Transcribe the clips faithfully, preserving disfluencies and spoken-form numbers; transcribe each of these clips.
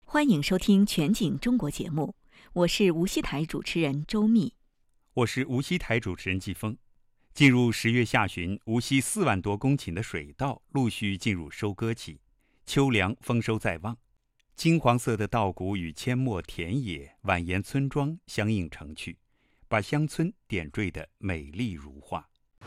欢迎收听全景中国节目，我是无锡台主持人周密， 我是无锡台主持人季风。进入十月下旬，无锡四万多公顷的水稻陆续进入收割期，秋粮丰收在望，金黄色的稻谷与阡陌田野、蜿蜒村庄相映成趣，把乡村点缀得美丽如画。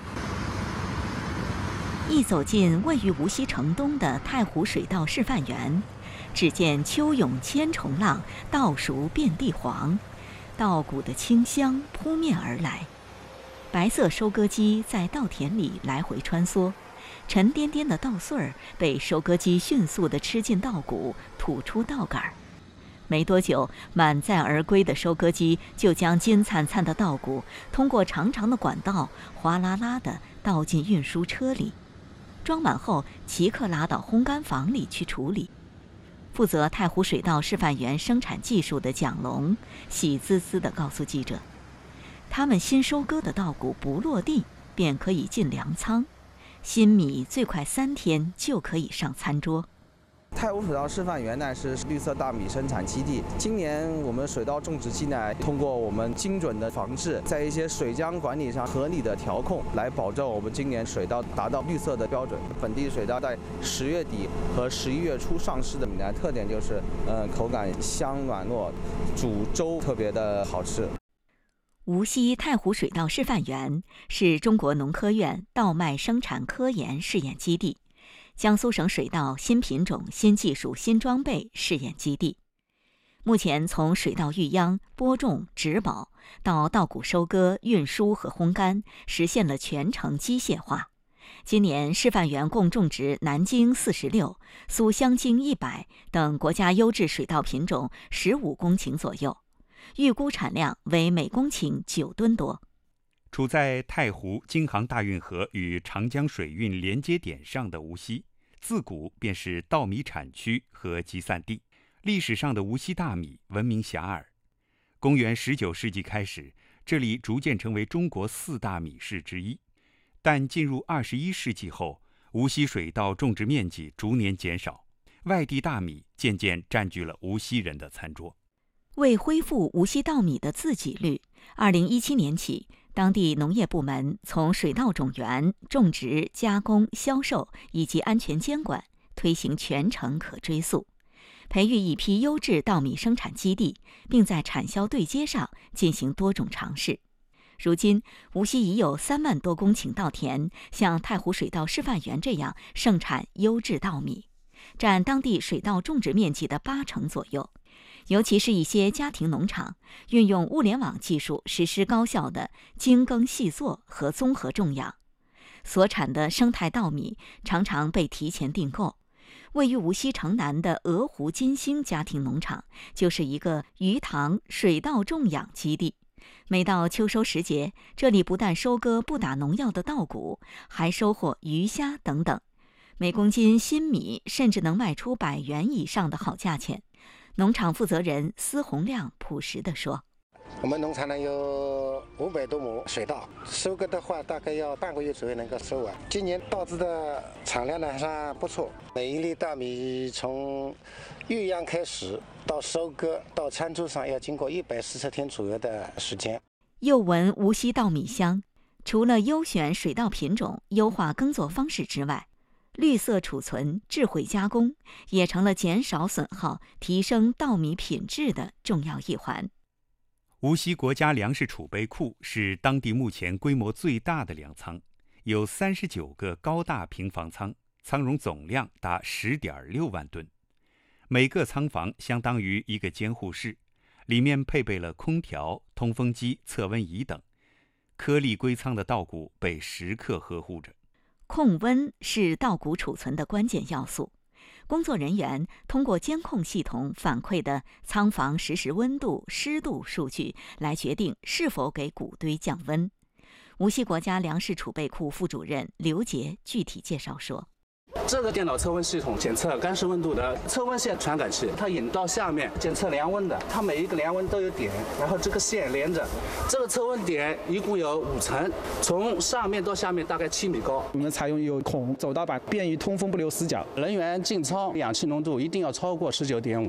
一走进位于无锡城东的太湖水稻示范园，只见秋涌千重浪，稻熟遍地黄，稻谷的清香扑面而来。白色收割机在稻田里来回穿梭，沉甸甸的稻穗儿被收割机迅速地吃进稻谷，吐出稻杆。没多久，满载而归的收割机就将金灿灿的稻谷通过长长的管道哗啦啦地倒进运输车里，装满后即刻拉到烘干房里去处理。负责太湖水稻示范园生产技术的蒋龙喜滋滋地告诉记者，他们新收割的稻谷不落地便可以进粮仓，新米最快三天就可以上餐桌。 太湖水稻示范园呢是绿色大米生产基地。今年我们水稻种植期呢，通过我们精准的防治，在一些水浆管理上合理的调控，来保证我们今年水稻达到绿色的标准。本地水稻在十月底和十一月初上市的米呢，特点就是，呃，口感香软糯，煮粥特别的好吃。 无锡太湖水稻示范园是中国农科院稻麦生产科研试验基地，江苏省水稻新品种、新技术、新装备试验基地。目前从水稻育秧、播种、植保到稻谷收割、运输和烘干，实现了全程机械化。今年示范园共种植南京四十六、苏香精一百等国家优质水稻品种十五公顷左右，预估产量为每公顷九吨多。 处在太湖、京杭大运河与长江水运连接点上的无锡，自古便是稻米产区和集散地。历史上的无锡大米闻名遐迩。公元十九世纪开始，这里逐渐成为中国四大米市之一。但进入二十一世纪后，无锡水稻种植面积逐年减少，外地大米渐渐占据了无锡人的餐桌。 为恢复无锡稻米的自给率，二零一七年起，当地农业部门从水稻种源、种植、加工、销售以及安全监管推行全程可追溯，培育一批优质稻米生产基地，并在产销对接上进行多种尝试。如今，无锡已有三万多公顷稻田像太湖水稻示范园这样盛产优质稻米，占当地水稻种植面积的八成左右。尤其是一些家庭农场，运用物联网技术实施高效的精耕细作和综合种养，所产的生态稻米常常被提前订购。位于无锡城南的鹅湖金星家庭农场就是一个鱼塘水稻种养基地。每到秋收时节，这里不但收割不打农药的稻谷，还收获鱼虾等等，每公斤新米甚至能卖出百元以上的好价钱。农场负责人司洪亮朴实地说：“ 我们农场呢有五百多亩水稻，收割的话大概要半个月左右能够收完。今年稻子的产量呢还算不错，每一粒大米从育秧开始到收割到餐桌上要经过一百四十天左右的时间。” 又闻无锡稻米香，除了优选水稻品种、优化耕作方式之外，绿色储存、智慧加工也成了减少损耗、提升稻米品质的重要一环。 无锡国家粮食储备库是当地目前规模最大的粮仓，有三十九个高大平房仓，仓容总量达十点六万吨。每个仓房相当于一个监护室，里面配备了空调、通风机、测温仪等。颗粒归仓的稻谷被时刻呵护着。 控温是稻谷储存的关键要素。工作人员通过监控系统反馈的仓房实时温度、湿度数据来决定是否给谷堆降温。无锡国家粮食储备库副主任刘杰具体介绍说：“ 这个电脑测温系统检测干湿温度的测温线传感器，它引到下面检测凉温的，它每一个凉温都有点，然后这个线连着。这个测温点一共有五层，从上面到下面大概七米高。 我们采用有孔走道板，便于通风不留死角。 人员进仓氧气浓度一定要超过十九点五。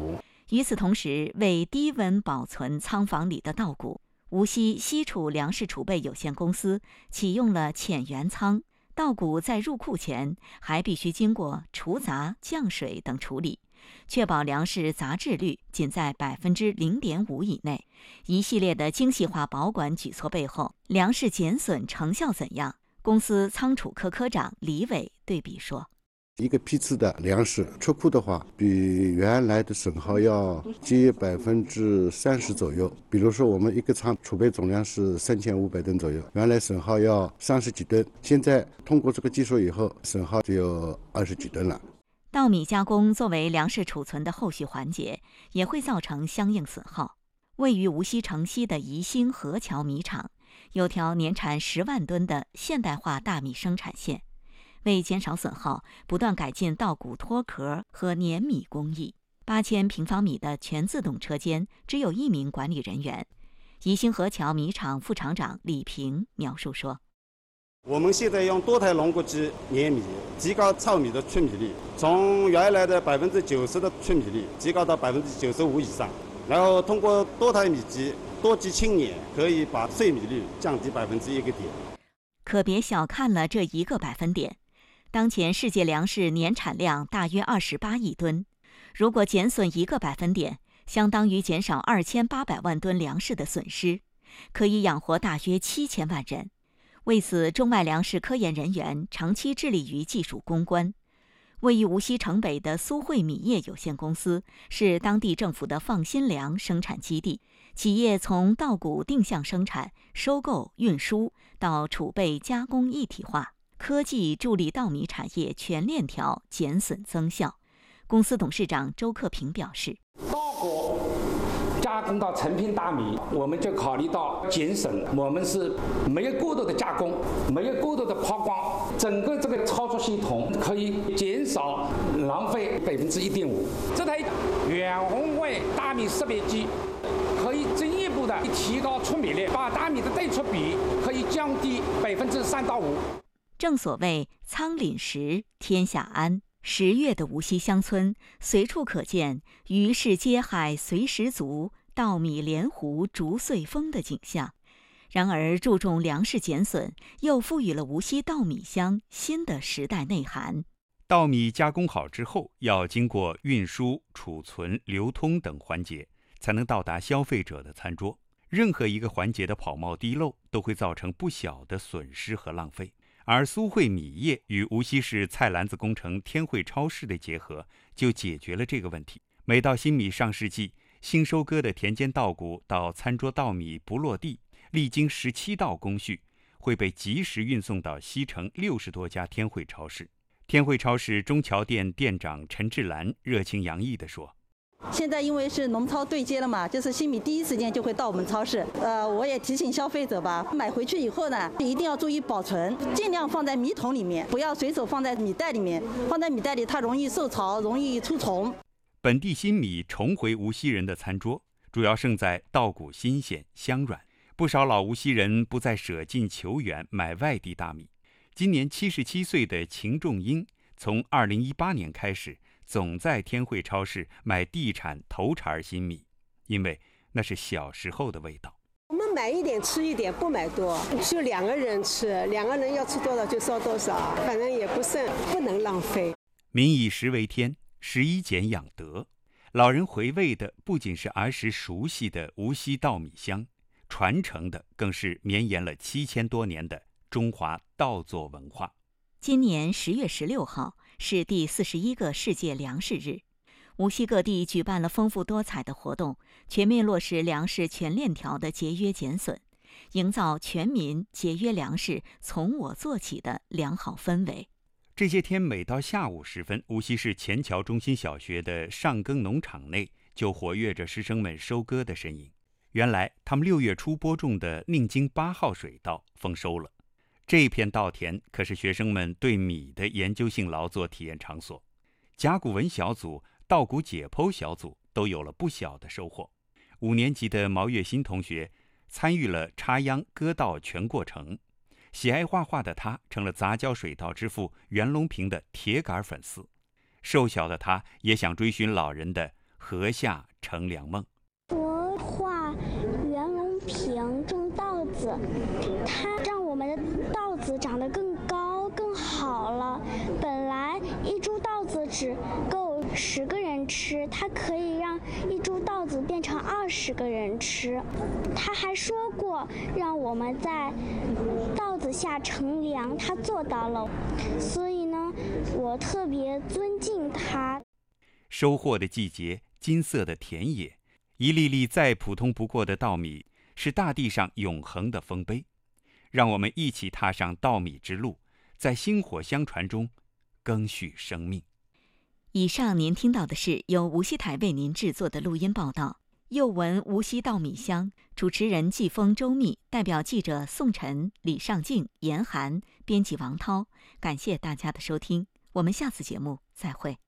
与此同时，为低温保存仓房里的稻谷，无锡西储粮食储备有限公司启用了浅原仓。稻谷在入库前还必须经过除杂、降水等处理，确保粮食杂质率仅在百分之零点五以内。一系列的精细化保管举措背后，粮食减损成效怎样？公司仓储科科长李伟对比说： 一个批次的粮食出库的话，比原来的损耗要节约百分之三十左右。比如说，我们一个仓储备总量是三千五百吨左右，原来损耗要三十几吨，现在通过这个技术以后，损耗只有二十几吨了。 稻米加工作为粮食储存的后续环节，也会造成相应损耗。位于无锡城西的宜兴河桥米厂，有条年产十万吨的现代化大米生产线。为减少损耗，不断改进稻谷脱壳和碾米工艺。八千平方米的全自动车间只有一名管理人员。宜兴河桥米厂副厂长李平描述说： 我们现在用多台龙骨机碾米，提高糙米的出米率，从原来的百分之九十的出米率提高到百分之九十五以上。然后通过多台米机多级轻碾，可以把碎米率降低百分之一个点。 可别小看了这一个百分点。当前世界粮食年产量大约二十八亿吨，如果减损一个百分点，相当于减少二千八百万吨粮食的损失，可以养活大约七千万人。为此，中外粮食科研人员长期致力于技术攻关。位于无锡城北的苏汇米业有限公司是当地政府的放心粮生产基地，企业从稻谷定向生产、收购、运输到储备加工一体化。科技助力稻米产业全链条减损增效。公司董事长周克平表示： 稻谷加工到成品大米，我们就考虑到减省，我们是没有过多的加工，没有过多的抛光，整个这个操作系统可以减少浪费百分之一点五。这台远红外大米识别机可以进一步的提高出米率，把大米的对出比可以降低百分之三到五。 正所谓仓廪实，天下安。十月的无锡乡村，随处可见鱼市街海随时足，稻米连湖逐岁丰的景象。然而，注重粮食减损，又赋予了无锡稻米乡新的时代内涵。 稻米加工好之后，要经过运输、储存、流通等环节，才能到达消费者的餐桌。任何一个环节的跑冒滴漏，都会造成不小的损失和浪费。而苏汇米业与无锡市菜篮子工程天汇超市的结合，就解决了这个问题。每到新米上市季，新收割的田间稻谷到餐桌稻米不落地，历经十七道工序，会被及时运送到西城六十多家天汇超市。天汇超市中桥店店长陈志兰热情洋溢地说： 现在因为是农超对接了嘛，就是新米第一时间就会到我们超市。呃，我也提醒消费者吧，买回去以后呢，一定要注意保存，尽量放在米桶里面，不要随手放在米袋里面。放在米袋里，它容易受潮，容易出虫。 本地新米重回无锡人的餐桌，主要胜在稻谷新鲜香软。不少老无锡人不再舍近求远买外地大米。今年七十七岁的秦仲英，从二零一八年开始，总在天汇超市买地产头茬新米，因为那是小时候的味道。 我们买一点吃一点，不买多，就两个人吃，两个人要吃多少就烧多少，反正也不剩，不能浪费。 民以食为天，食以俭养德。老人回味的不仅是儿时熟悉的无锡稻米香，传承的更是绵延了七千多年的中华稻作文化。 今年十月十六号是第四十一个世界粮食日，无锡各地举办了丰富多彩的活动，全面落实粮食全链条的节约减损，营造全民节约粮食从我做起的良好氛围。 这些天每到下午时分，无锡市前桥中心小学的上耕农场内就活跃着师生们收割的身影。原来他们六月初播种的宁京八号水稻丰收了。这片稻田可是学生们对米的研究性劳作体验场所，甲骨文小组、稻谷解剖小组都有了不小的收获。五年级的毛月新同学参与了插秧割稻全过程，喜爱画画的他成了杂交水稻之父袁隆平的铁杆粉丝。瘦小的他也想追寻老人的禾下、 乘凉梦。 我画袁隆平种稻子，它让我们的稻子长得更高更好了。本来一株稻子只够十个人吃，它可以让一株稻子变成二十个人吃。他还说过让我们在稻子下乘凉，他做到了，所以呢，我特别尊敬他。 收获的季节，金色的田野，一粒粒再普通不过的稻米，是大地上永恒的丰碑。让我们一起踏上稻米之路，在薪火相传中更续生命。 以上您听到的是由无锡台为您制作的录音报道。又闻无锡稻米香，主持人季风、周密，代表记者宋晨、李尚敬、严寒，编辑王涛。感谢大家的收听，我们下次节目再会。